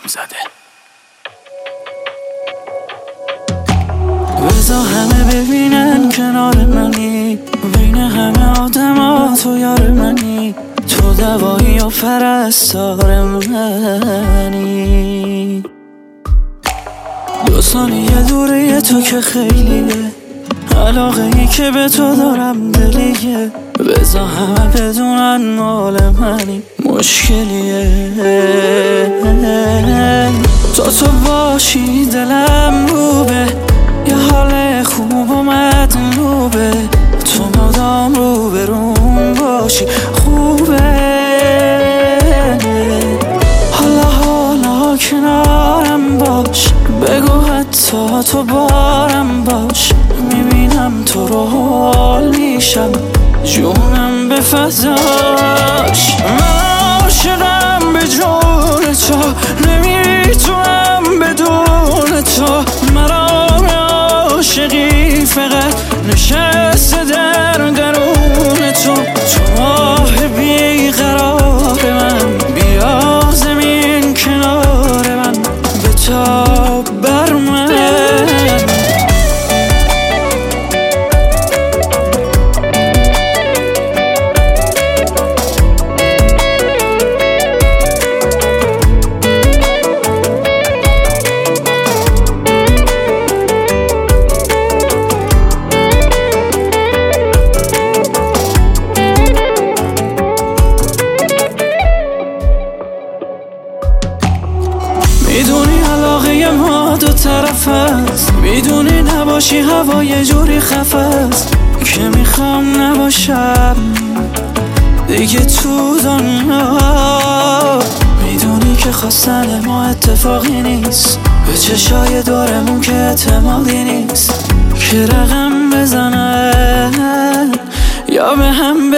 زده. بذار همه ببینن کنار منی، بین همه آدم ها تو یار منی، تو دوایی و پرستار منی. 2 ثانیه دوره تو که خیلیه، علاقه ای که به تو دارم دلیه. بذار همه بدونن مال منی، مشکلیه. تو باشی دلم روبه، یه حال خوب و مطلوبه، تو مدام رو برون باشی خوبه. حالا کنارم باش، بگو حتی تو بارم باش، میبینم تو رو حال میشم، جونم به فضاش. من عاشقم به جون تو، نمیتونم بدون تو. مرا عاشقی فقط نشسته در درون تو. تو ماه بیقرار من، بیا زمین کنار من، بتاب بر من. میدونی علاقه ما 2 طرف است، میدونی نباشی هوا یه جوری خفه است که میخوام نباشم دیگه تو دنیا. میدونی که خواستن ما اتفاقی نیست، به چشای دورمون که اعتمادی نیست، که رقم بزنن یا به هم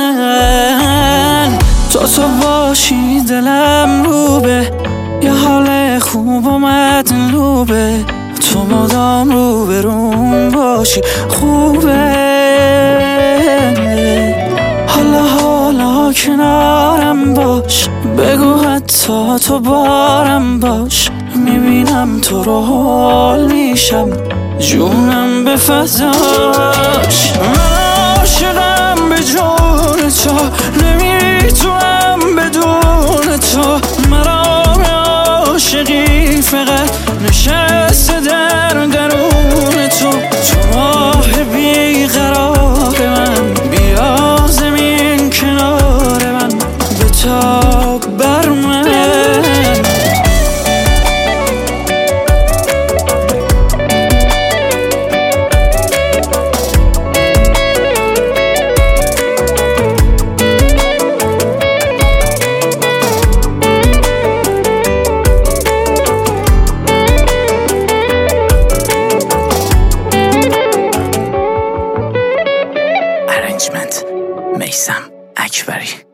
بزنن. تو باشی دلم روبه، یه حال خوب و مطلوبه، تو مدام رو برون باشی خوبه. حالا کنارم باش، بگو حتی تو بارم باش، میبینم تو رو حال میشم، جونم به فضاش. من عاشقم به جون تو، نمیتونم بدون تو. مرا عاشقی فقط نشسته در درون تو. تو ماه بیقرار من، بیا زمین کنار من، بتاب بر من. میثم اکبری.